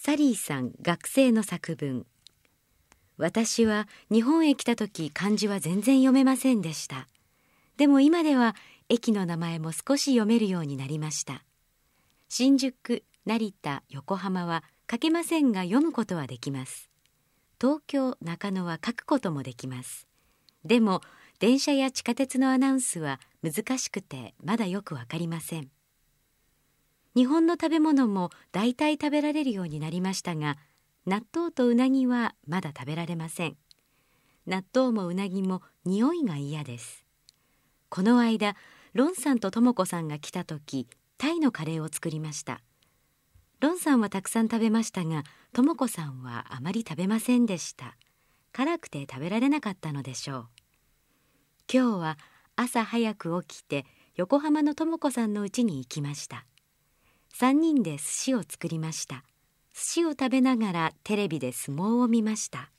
サリーさん学生の作文。私は日本へ来た時漢字は全然読めませんでした。でも今では駅の名前も少し読めるようになりました。新宿、成田、横浜は書けませんが読むことはできます。東京、中野は書くこともできます。でも電車や地下鉄のアナウンスは難しくてまだよくわかりません。日本の食べ物もだいたい食べられるようになりましたが、納豆とうなぎはまだ食べられません。納豆もうなぎも匂いが嫌です。この間、ロンさんとともこさんが来た時、タイのカレーを作りました。ロンさんはたくさん食べましたが、ともこさんはあまり食べませんでした。辛くて食べられなかったのでしょう。今日は朝早く起きて横浜のともこさんの家に行きました。3人で寿司を作りました。寿司を食べながらテレビで相撲を見ました。